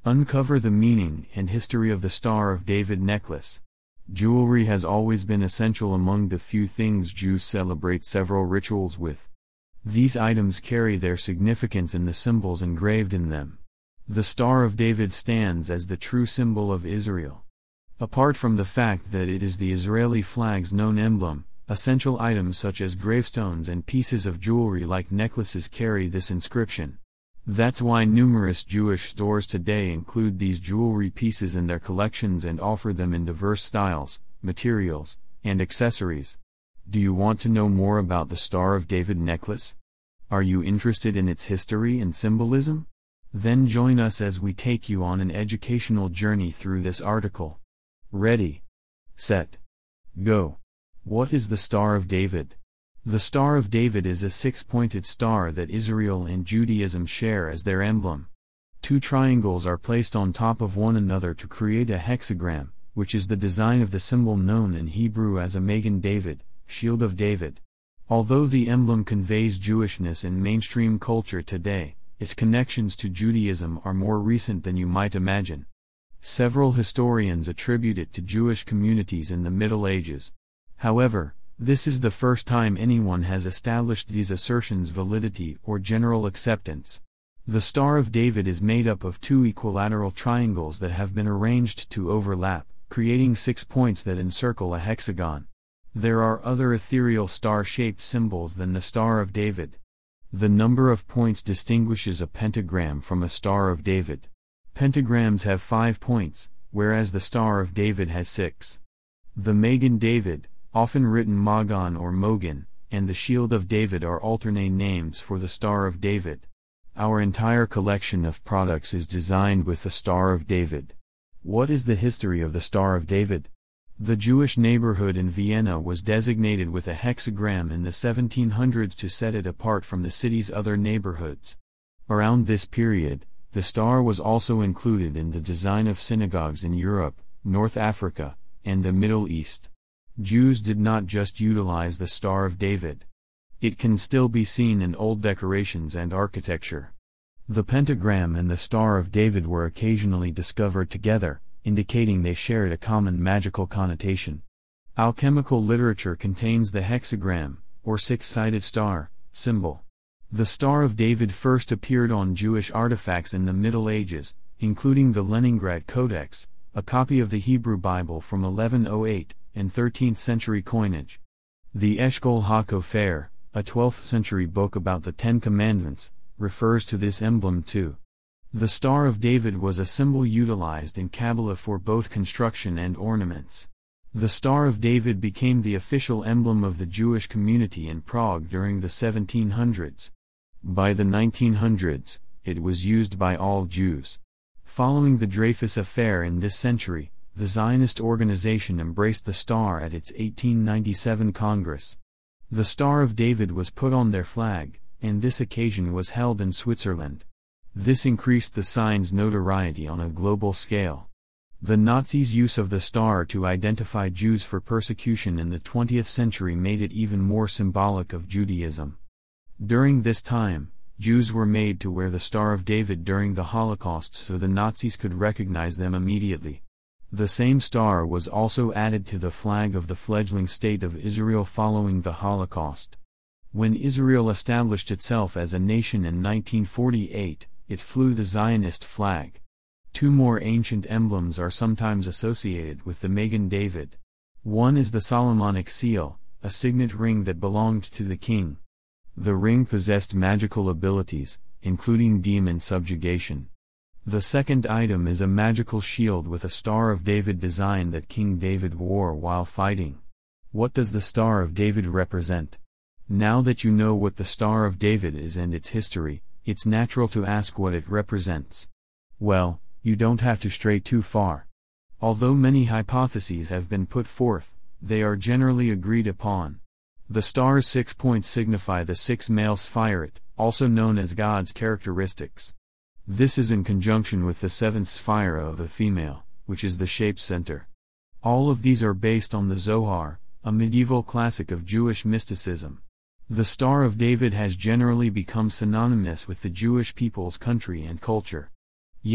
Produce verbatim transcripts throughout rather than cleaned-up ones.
Uncover the meaning and history of the Star of David necklace. Jewelry has always been essential among the few things Jews celebrate several rituals with. These items carry their significance in the symbols engraved in them. The Star of David stands as the true symbol of Israel. Apart from the fact that it is the Israeli flag's known emblem, essential items such as gravestones and pieces of jewelry like necklaces carry this inscription. That's why numerous Jewish stores today include these jewelry pieces in their collections and offer them in diverse styles, materials, and accessories. Do you want to know more about the Star of David necklace? Are you interested in its history and symbolism? Then join us as we take you on an educational journey through this article. Ready, set, go. What is the Star of David? The Star of David is a six-pointed star that Israel and Judaism share as their emblem. Two triangles are placed on top of one another to create a hexagram, which is the design of the symbol known in Hebrew as a Magen David, Shield of David. Although the emblem conveys Jewishness in mainstream culture today, its connections to Judaism are more recent than you might imagine. Several historians attribute it to Jewish communities in the Middle Ages. However, this is the first time anyone has established these assertions' validity or general acceptance. The Star of David is made up of two equilateral triangles that have been arranged to overlap, creating six points that encircle a hexagon. There are other ethereal star-shaped symbols than the Star of David. The number of points distinguishes a pentagram from a Star of David. Pentagrams have five points, whereas the Star of David has six. The Magen David, often written Magan or Mogan, and the Shield of David are alternate names for the Star of David. Our entire collection of products is designed with the Star of David. What is the history of the Star of David? The Jewish neighborhood in Vienna was designated with a hexagram in the seventeen hundreds to set it apart from the city's other neighborhoods. Around this period, the star was also included in the design of synagogues in Europe, North Africa, and the Middle East. Jews did not just utilize the Star of David. It can still be seen in old decorations and architecture. The pentagram and the Star of David were occasionally discovered together, indicating they shared a common magical connotation. Alchemical literature contains the hexagram, or six-sided star, symbol. The Star of David first appeared on Jewish artifacts in the Middle Ages, including the Leningrad Codex, a copy of the Hebrew Bible from eleven oh eight, and thirteenth century coinage. The Eshkol HaKofer, a twelfth century book about the Ten Commandments, refers to this emblem too. The Star of David was a symbol utilized in Kabbalah for both construction and ornaments. The Star of David became the official emblem of the Jewish community in Prague during the seventeen hundreds. By the nineteen hundreds, it was used by all Jews. Following the Dreyfus Affair in this century, the Zionist organization embraced the star at its eighteen ninety-seven Congress. The Star of David was put on their flag, and this occasion was held in Switzerland. This increased the sign's notoriety on a global scale. The Nazis' use of the star to identify Jews for persecution in the twentieth century made it even more symbolic of Judaism. During this time, Jews were made to wear the Star of David during the Holocaust so the Nazis could recognize them immediately. The same star was also added to the flag of the fledgling state of Israel following the Holocaust. When Israel established itself as a nation in nineteen forty-eight, it flew the Zionist flag. Two more ancient emblems are sometimes associated with the Magen David. One is the Solomonic seal, a signet ring that belonged to the king. The ring possessed magical abilities, including demon subjugation. The second item is a magical shield with a Star of David design that King David wore while fighting. What does the Star of David represent? Now that you know what the Star of David is and its history, it's natural to ask what it represents. Well, you don't have to stray too far. Although many hypotheses have been put forth, they are generally agreed upon. The star's six points signify the six male Sphirot, also known as God's characteristics. This is in conjunction with the seventh Sphira of the female, which is the shape's center. All of these are based on the Zohar, a medieval classic of Jewish mysticism. The Star of David has generally become synonymous with the Jewish people's country and culture. Yet,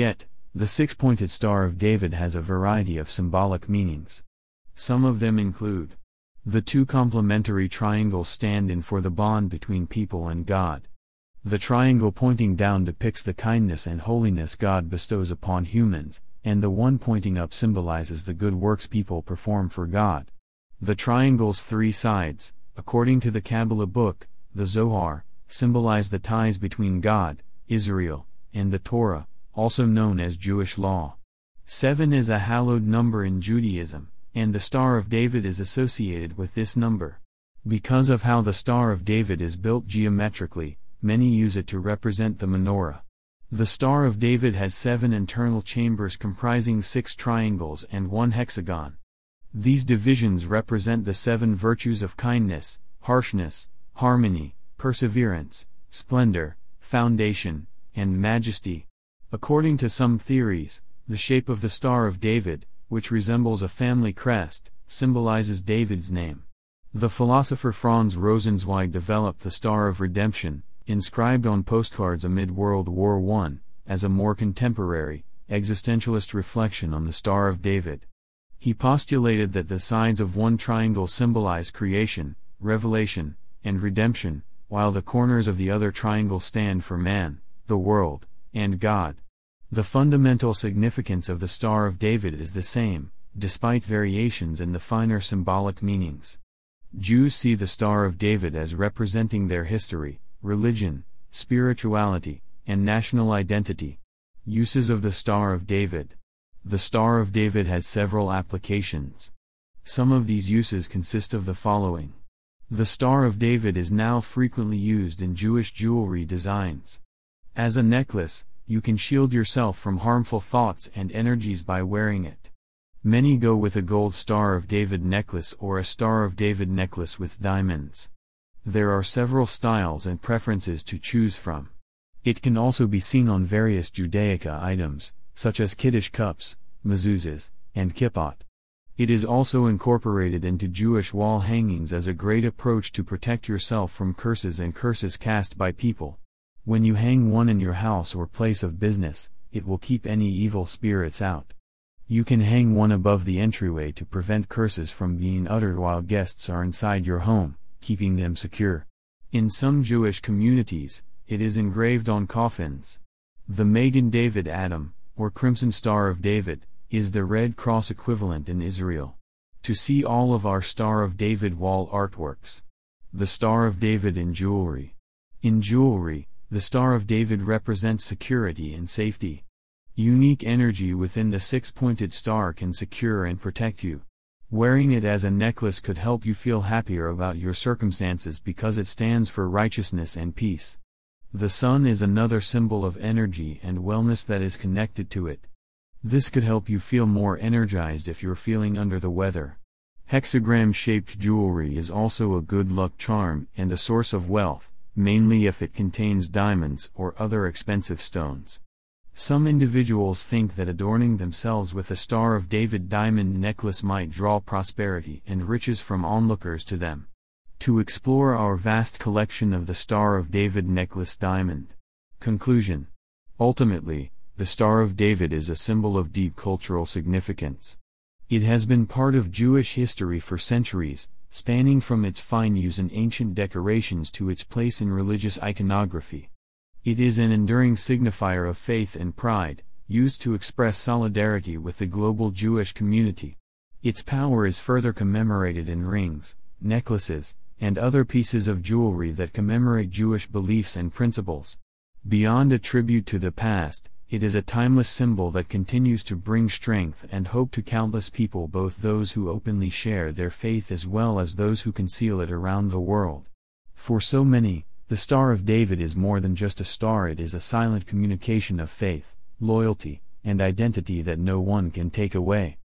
The six-pointed Star of David has a variety of symbolic meanings. Some of them include: the two complementary triangles stand in for the bond between people and God. The triangle pointing down depicts the kindness and holiness God bestows upon humans, and the one pointing up symbolizes the good works people perform for God. The triangle's three sides, according to the Kabbalah book, the Zohar, symbolize the ties between God, Israel, and the Torah, also known as Jewish law. Seven is a hallowed number in Judaism, and the Star of David is associated with this number. Because of how the Star of David is built geometrically, many use it to represent the menorah. The Star of David has seven internal chambers comprising six triangles and one hexagon. These divisions represent the seven virtues of kindness, harshness, harmony, perseverance, splendor, foundation, and majesty. According to some theories, the shape of the Star of David, which resembles a family crest, symbolizes David's name. The philosopher Franz Rosenzweig developed the Star of Redemption, inscribed on postcards amid World War One, as a more contemporary, existentialist reflection on the Star of David. He postulated that the sides of one triangle symbolize creation, revelation, and redemption, while the corners of the other triangle stand for man, the world, and God. The fundamental significance of the Star of David is the same, despite variations in the finer symbolic meanings. Jews see the Star of David as representing their history, religion, spirituality, and national identity. Uses of the Star of David. The Star of David has several applications. Some of these uses consist of the following. The Star of David is now frequently used in Jewish jewelry designs. As a necklace, you can shield yourself from harmful thoughts and energies by wearing it. Many go with a gold Star of David necklace or a Star of David necklace with diamonds. There are several styles and preferences to choose from. It can also be seen on various Judaica items, such as Kiddush cups, mezuzahs, and kippot. It is also incorporated into Jewish wall hangings as a great approach to protect yourself from curses and curses cast by people. When you hang one in your house or place of business, it will keep any evil spirits out. You can hang one above the entryway to prevent curses from being uttered while guests are inside your home, keeping them secure. In some Jewish communities, it is engraved on coffins. The Magen David Adom, or Crimson Star of David, is the Red Cross equivalent in Israel. To see all of our Star of David wall artworks. The Star of David in jewelry. In jewelry, the Star of David represents security and safety. Unique energy within the six-pointed star can secure and protect you. Wearing it as a necklace could help you feel happier about your circumstances because it stands for righteousness and peace. The sun is another symbol of energy and wellness that is connected to it. This could help you feel more energized if you're feeling under the weather. Hexagram-shaped jewelry is also a good luck charm and a source of wealth, mainly if it contains diamonds or other expensive stones. Some individuals think that adorning themselves with a Star of David diamond necklace might draw prosperity and riches from onlookers to them. To explore our vast collection of the Star of David necklace diamond. Conclusion. Ultimately, the Star of David is a symbol of deep cultural significance. It has been part of Jewish history for centuries, spanning from its fine use in ancient decorations to its place in religious iconography. It is an enduring signifier of faith and pride, used to express solidarity with the global Jewish community. Its power is further commemorated in rings, necklaces, and other pieces of jewelry that commemorate Jewish beliefs and principles. Beyond a tribute to the past, it is a timeless symbol that continues to bring strength and hope to countless people, both those who openly share their faith as well as those who conceal it around the world. For so many, the Star of David is more than just a star. It is a silent communication of faith, loyalty, and identity that no one can take away.